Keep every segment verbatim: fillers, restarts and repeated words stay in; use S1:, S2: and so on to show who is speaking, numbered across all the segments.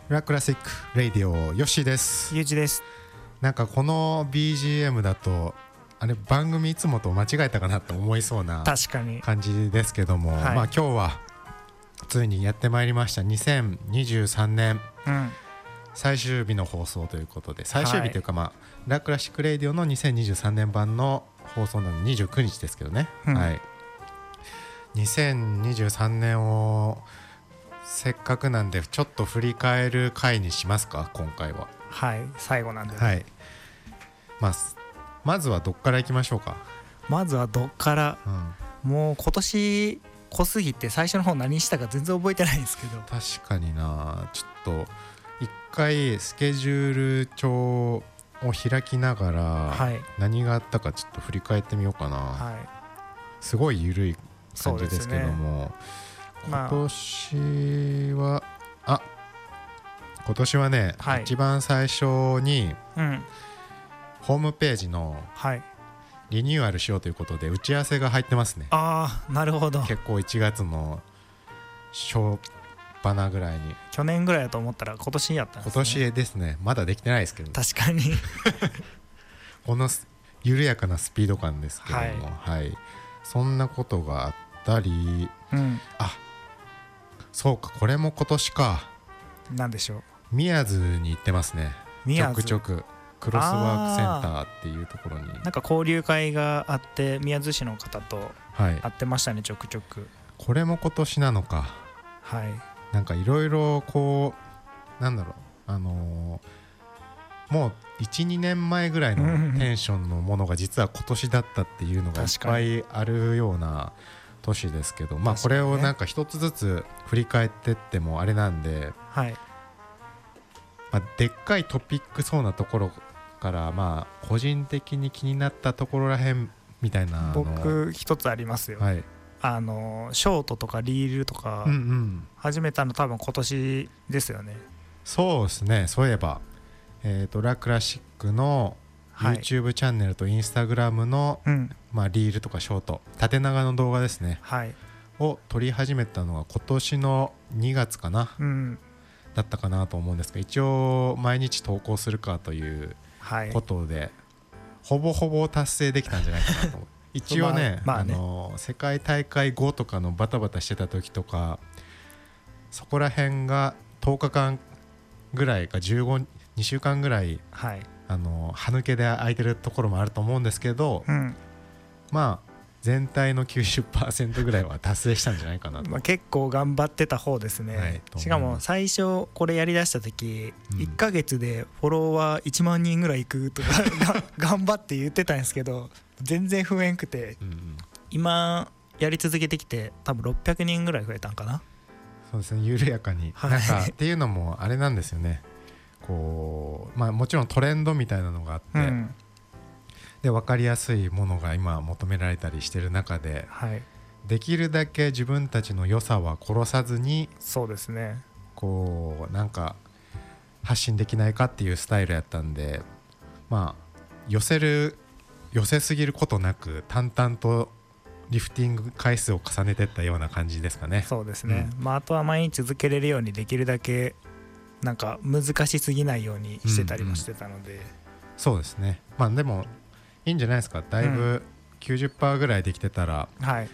S1: ラクラシックレディオヨッシーです。
S2: ゆうじです。
S1: なんかこの ビージーエム だとあれ番組いつもと間違えたかなと思いそうな感じですけども、はい、まあ今日はついにやってまいりましたにせんにじゅうさんねん、うん、最終日の放送ということで、最終日というか、まあ、はい、ラクラシックレディオのにせんにじゅうさんねん版の放送なのでにじゅうくにちですけどね、うん、はい、にせんにじゅうさんねんをせっかくなんでちょっと振り返る回にしますか、今回は。
S2: はい、最後なんで、ね、
S1: はい、まあ、まずはどっからいきましょうか。
S2: まずはどっから、うん、もう今年濃すぎて最初の方何したか全然覚えてないんですけど。
S1: 確かにな。ちょっと一回スケジュール帳を開きながら、はい、何があったかちょっと振り返ってみようかな、はい、すごい緩い感じですけども、今年は、まあ、あ今年はね、はい、一番最初に、うん、ホームページのリニューアルしようということで打ち合わせが入ってますね。
S2: ああ、なるほど。
S1: 結構いちがつの初っ端ぐらいに。
S2: 去年ぐらいだと思ったら今年やったんですね。
S1: 今年ですね。まだできてないですけど。
S2: 確かに
S1: この緩やかなスピード感ですけども、はい、はい、そんなことがあったり、うん、あ、そうか、これも今年か。
S2: なんでしょう。
S1: 宮津に行ってますね。ちょくちょくクロスワークセンターっていうところに
S2: なんか交流会があって宮津市の方と会ってましたね、はい、ちょくちょく。
S1: これも今年なのか。
S2: はい。
S1: なんかいろいろこうなんだろう、あのー、もう いちにねんまえぐらいのテンションのものが実は今年だったっていうのがいっぱいあるような年ですけど、まあこれをなんか一つずつ振り返ってってもあれなんで、はい、まあ、でっかいトピックそうなところからまあ個人的に気になったところらへんみたいなの。
S2: 僕一つありますよ、はい、あのショートとかリールとか始めたの多分今年ですよね、うんうん、
S1: そうですね。そういえば、えーと、ラクラシックの YouTube チャンネルと Instagram の、はい、まあ、リールとかショート縦長の動画ですね、はい、を撮り始めたのが今年のにがつかな、うん、だったかなと思うんですが、一応毎日投稿するかということで、はい、ほぼほぼ達成できたんじゃないかなと思う一応ね、まあまあね、あの世界大会後とかのバタバタしてた時とかそこら辺がとおかかんぐらいかじゅうご、にしゅうかんぐらい、はい、あの歯抜けで空いてるところもあると思うんですけど、うん、まあ全体の きゅうじゅっパーセント ぐらいは達成したんじゃないかなと。
S2: まあ結構頑張ってた方ですね、はい、しかも最初これやりだした時、うん、いっかげつでフォロワーいちまんにんぐらいいくとか頑張って言ってたんですけど全然増えんくて、うんうん、今やり続けてきて多分ろっぴゃくにんぐらい増えたんかな。
S1: そうですね、緩やかに、はい、なんかっていうのもあれなんですよね。こう、まあ、もちろんトレンドみたいなのがあって、うん、で分かりやすいものが今求められたりしてる中で、はい、できるだけ自分たちの良さは殺さずに、
S2: そうですね、
S1: こうなんか発信できないかっていうスタイルやったんで、まあ寄せる寄せすぎることなく淡々とリフティング回数を重ねていったような感じですかね。
S2: そうですね、うん、まあ、あとは毎日続けれるようにできるだけなんか難しすぎないようにしてたりもしてたので、うんうん、
S1: そうですね。まあでもいいんじゃないですか。だいぶ きゅうじゅっパーセント ぐらいできてたら、うん、はい、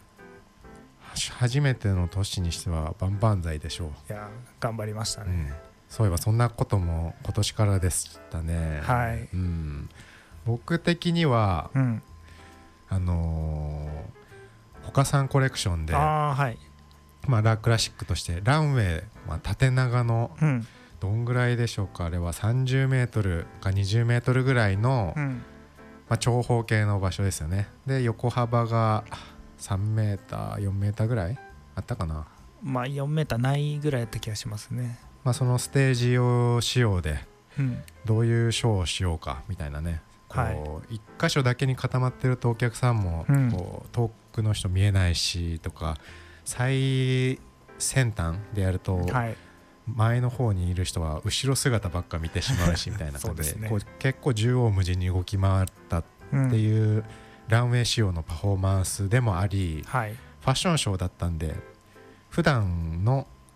S1: 初めての年にしては万々歳でしょう。
S2: いや頑張りましたね、うん、
S1: そういえばそんなことも今年からでしたね。はい、うん、僕的には、うん、あのー、ほかさんコレクションで、あ、はい、まあ、ラクラシックとしてランウェイ、まあ、縦長の、うん、どんぐらいでしょうか、あれはさんじゅうメートルかにじゅうメートルぐらいの、うん、まあ、長方形の場所ですよね。で横幅がさんメーターよんメーターぐらいあったかな。
S2: まあよんメーターないぐらいだった気がしますね。
S1: まあ、そのステージ用仕様でどういうショーをしようかみたいなね、こう、はい、いっ箇所だけに固まってるとお客さんもこう遠くの人見えないしとか、最先端でやると前の方にいる人は後ろ姿ばっか見てしまうしみたいな感じで、こう結構縦横無尽に動き回ったっていうランウェイ仕様のパフォーマンスでもあり、ファッションショーだったんで普段の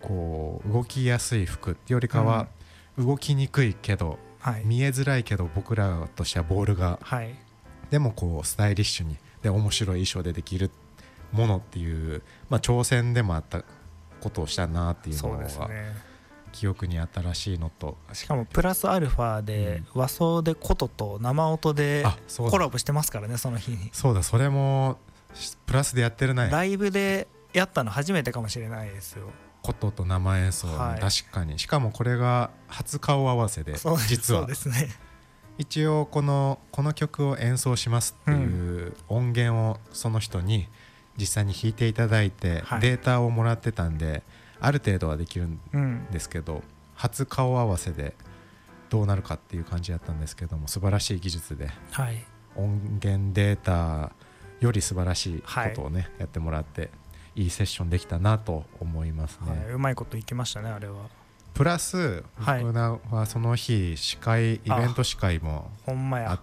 S1: こう動きやすい服ってよりかは、動きにくいけど、はい、見えづらいけど僕らとしてはボールが、はい、でもこうスタイリッシュにで面白い衣装でできるものっていう、まあ、挑戦でもあったことをしたなっていうのが記憶に新しいのと、
S2: しかもプラスアルファで和装で琴と生音でコラボしてますからね、その日に。
S1: そうだ、それもプラスでやってるね。
S2: ライブでやったの初めてかもしれないですよ、
S1: 琴と生演奏、はい、確かに。しかもこれが初顔合わせで、実は
S2: そうですね、
S1: 一応このこの曲を演奏しますっていう音源をその人に実際に弾いていただいて、はい、データをもらってたんである程度はできるんですけど、うん、初顔合わせでどうなるかっていう感じだったんですけども、素晴らしい技術で、はい、音源データより素晴らしいことをね、はい、やってもらっていいセッションできたなと思いますね、はい、
S2: うまいこといきましたね、あれは。
S1: プラス僕らはその日司会、イベント司会もあって、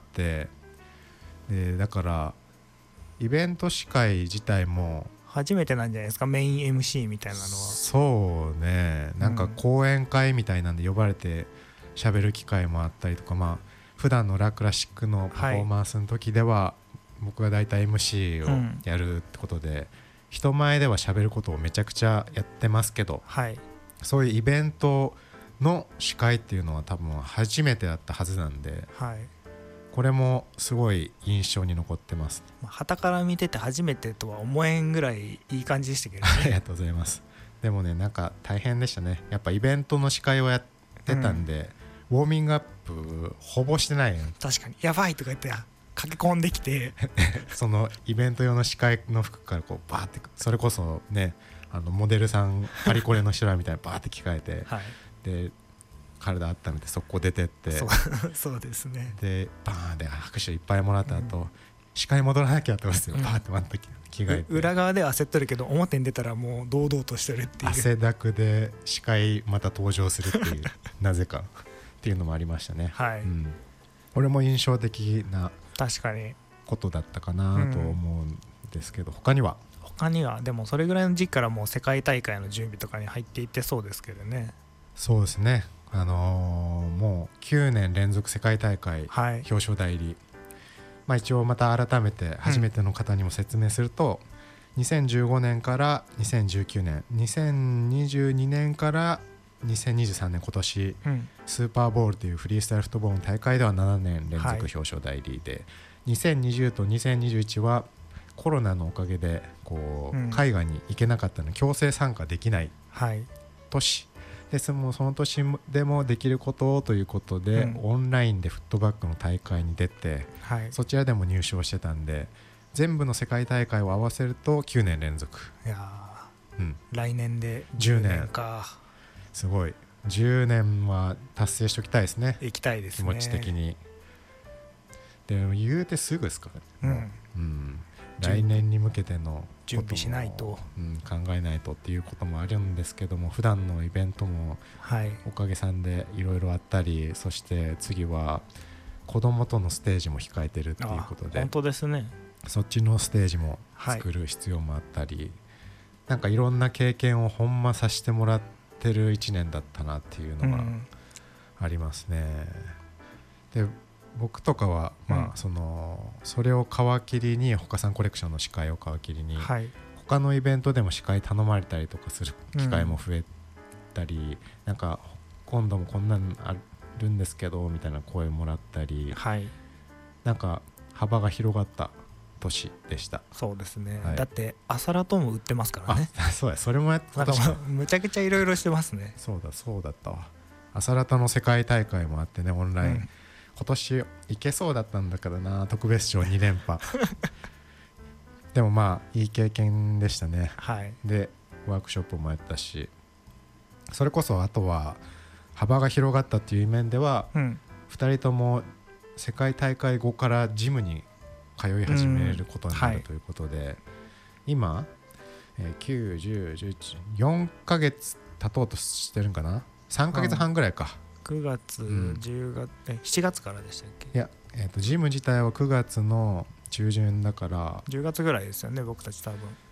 S1: でだからイベント司会自体も
S2: 初めてなんじゃないですか、メイン エムシー みたいなのは。
S1: そうね、なんか講演会みたいなんで呼ばれて喋る機会もあったりとか、まあ普段のラクラシックのパフォーマンスの時では僕がだいたい エムシー をやるってことで、人前では喋ることをめちゃくちゃやってますけど、はい、そういうイベントの司会っていうのは多分初めてだったはずなんで、はい、これもすごい印象に残ってます。
S2: 傍から見てて初めてとは思えんぐらいいい感じでしたけどね。
S1: ありがとうございます。でもね、なんか大変でしたね。やっぱイベントの司会をやってたんで、うん、ウォーミングアップほぼしてないよ。
S2: 確かにやばいとか言って駆け込んできて
S1: そのイベント用の司会の服からこうバーって、それこそね、あのモデルさんパリコレの人らみたいにバーって着替えて、はい、で体温めて速攻出てって、
S2: そうそうですね、
S1: でバーンで拍手いっぱいもらった後、うん、司会戻らなきゃって思ってバーってまた着替えて、
S2: 裏側では焦っとるけど表に出たらもう堂々としてるっていう、
S1: 汗だくで司会また登場するっていうなぜかっていうのもありましたね、はい、うん、俺も印象的な
S2: 確かに
S1: ことだったかなと思うんですけど、うん、他には
S2: 他にはでもそれぐらいの時期からもう世界大会の準備とかに入っていってそうですけどね。
S1: そうですね、あのー、もうきゅうねん連続世界大会表彰台入り、はい、まあ、一応また改めて初めての方にも説明すると、うん、にせんじゅうごねんからにせんじゅうきゅうねん、にせんにじゅうにねんからにせんにじゅうさんねん今年、うん、スーパーボールというフリースタイルフットボールの大会ではななねん連続表彰台入りで、はい、にせんにじゅうとにせんにじゅういちはコロナのおかげでこう、うん、海外に行けなかったので強制参加できない年、はい、でその、その年でもできることをということで、うん、オンラインでフットバックの大会に出て、はい、そちらでも入賞してたんで、全部の世界大会を合わせるときゅうねん連続。いや、
S2: うん、来年でじゅうねんか。
S1: すごい、じゅうねんは達成しておきたいですね。
S2: 行きたいですね、
S1: 気持ち的に。でも言うてすぐですからね、うんうん、来年に向けての
S2: 準備しないと、
S1: うん、考えないとっていうこともあるんですけども、普段のイベントもおかげさんでいろいろあったり、はい、そして次は子どもとのステージも控えてるっていうことで、
S2: 本当ですね、
S1: そっちのステージも作る必要もあったり、はい、なんかいろんな経験をほんまさせてもらってるいちねんだったなっていうのがありますね、うん、で僕とかはまあそのそれを皮切りに他さんコレクションの司会を皮切りに他のイベントでも司会頼まれたりとかする機会も増えたり、なんか今度もこんなんあるんですけどみたいな声をもらったり、なんか幅が広がった年でした。
S2: そうですね、はい、だってアサラトも売ってますからね。
S1: あ、そうや、それもやってた。
S2: むちゃくちゃいろいろしてますね。
S1: そうだそうだったわ。アサラトの世界大会もあってね、オンライン、うん、今年行けそうだったんだからな、特別賞に連覇でもまあいい経験でしたね、はい、でワークショップもやったし、それこそあとは幅が広がったっていう面では、うん、ふたりとも世界大会後からジムに通い始めることになるということで、うん、はい、今、えー、きゅう、じゅう、じゅういち、よんかげつ経とうとしてるんかな、さんかげつはんぐらいか、
S2: くがつ、うん、じゅうがつ、えしちがつからでしたっけ。
S1: いや、えーと、ジム自体はくがつの中旬だから
S2: じゅうがつぐらいですよね、僕たち多分。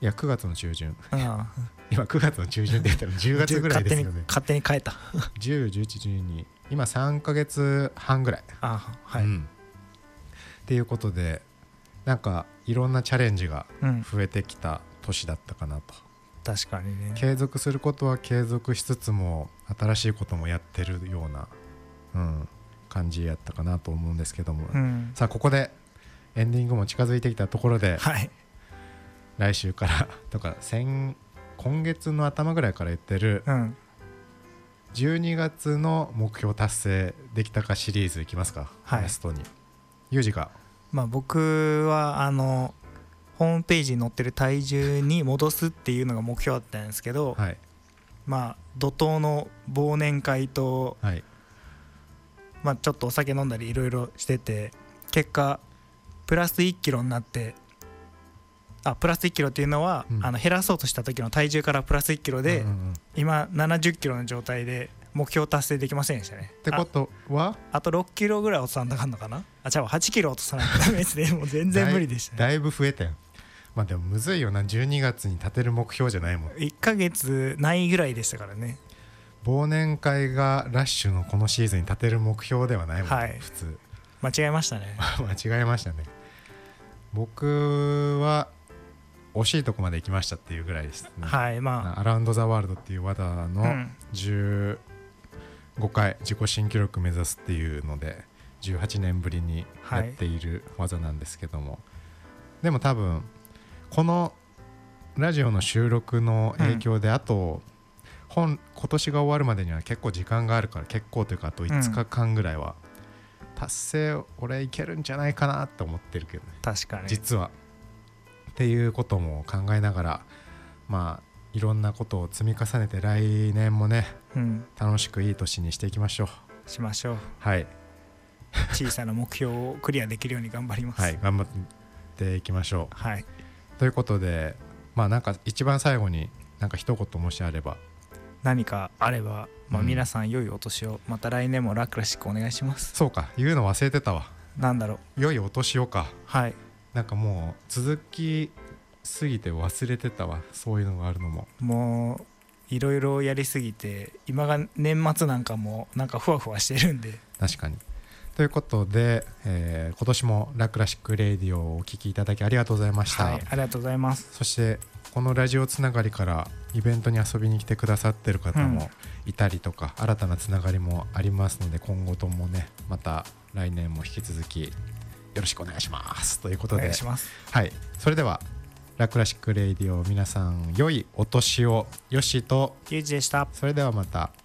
S1: いやくがつの中旬今くがつの中旬って言ったらじゅうがつぐらいですよね。
S2: 勝手に変えた
S1: じゅう、じゅういち、じゅうに今さんかげつはんぐらい。
S2: あ、はい、うん、
S1: っていうことでなんかいろんなチャレンジが増えてきた年だったかなと、
S2: うん、確かにね。
S1: 継続することは継続しつつも新しいこともやってるような、うん、感じやったかなと思うんですけども、うん、さあここでエンディングも近づいてきたところで、
S2: はい、
S1: 来週からとか先今月の頭ぐらいから言ってる、うん、じゅうにがつの目標達成できたかシリーズいきますか、はい、ラストにユージが、
S2: まあ、僕はあのホームページに載ってる体重に戻すっていうのが目標だったんですけど、はい、まあ怒涛の忘年会と、はい、まあ、ちょっとお酒飲んだりいろいろしてて結果プラスいちキロになって、あプラスいちキロっていうのは、うん、あの減らそうとした時の体重からプラスいちキロで、うんうんうん、今ななじゅっキロの状態で目標達成できませんでしたね。
S1: ってことは あ,
S2: あとろっキロぐらい落とさなかんのかな。あ、じゃあはちキロ落とさないとダメですねもう全然無理でしたね。
S1: だいぶ増えたよ。まあでもむずいよな、じゅうにがつに立てる目標じゃないもん。
S2: いっかげつないぐらいでしたからね。
S1: 忘年会がラッシュのこのシーズンに立てる目標ではないもん、ね、はい、普通
S2: 間違えましたね
S1: 間違えましたね。僕は惜しいとこまで行きましたっていうぐらいですね。
S2: はい、ま
S1: あアラウンドザワールドっていうワダのじゅうごかい自己新記録目指すっていうのでじゅうはちねんぶりにやっている技なんですけども、はい、でも多分このラジオの収録の影響で、うん、あと本今年が終わるまでには結構時間があるから、結構というかあといつかかんぐらいは達成俺いけるんじゃないかなって思ってるけどね。
S2: 確かに
S1: 実はっていうことも考えながら、まあいろんなことを積み重ねて来年もね、うん、楽しくいい年にしていきましょう。
S2: しましょう。
S1: はい。
S2: 小さな目標をクリアできるように頑張ります。
S1: はい、頑張っていきましょう。
S2: はい。
S1: ということで、まあなんか一番最後になんか一言もしあれば。
S2: 何かあれば、まあ、皆さん良いお年を、うん、また来年もラクラシックお願いします。
S1: そうか、言うの忘れてたわ。
S2: なんだろ
S1: う。良いお年をか。
S2: はい。
S1: なんかもう続きすぎて忘れてたわ、そういうのがあるのも。
S2: もういろいろやりすぎて今が年末なんかもなんかふわふわしてるんで。
S1: 確かに。ということで、えー、今年もラクラシックレディオをお聞きいただきありがとうございました。
S2: はい、ありがとうございます。
S1: そしてこのラジオつながりからイベントに遊びに来てくださってる方もいたりとか、うん、新たなつながりもありますので、今後ともねまた来年も引き続きよろしくお願いしますということで、
S2: お願いします。
S1: はい、それではラクラシックレディオ皆さん良いお年を。よしと
S2: ゆうじでした。
S1: それではまた。